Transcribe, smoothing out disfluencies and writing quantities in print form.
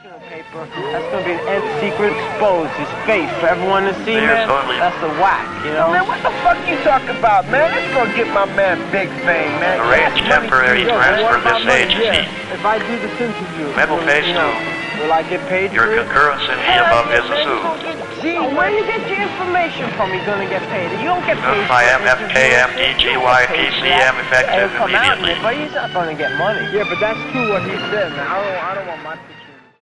sensational paper. That's gonna be an secret exposed, his face for everyone to see, man. That's the whack, you know? Man, what the fuck you talking about, man? That's gonna get my man big fame, man. Arrange temporary transfer this agency. If I do this interview, Memo page 2. Will I get paid Your for it? concurrence in the above is assumed. Gee, where do you get your information from? You're gonna get paid. You don't get paid. Notify MFKMDGYPCM effective He'll come out, immediately. but he's not gonna get money. Yeah, but that's true what he said, man. I don't want my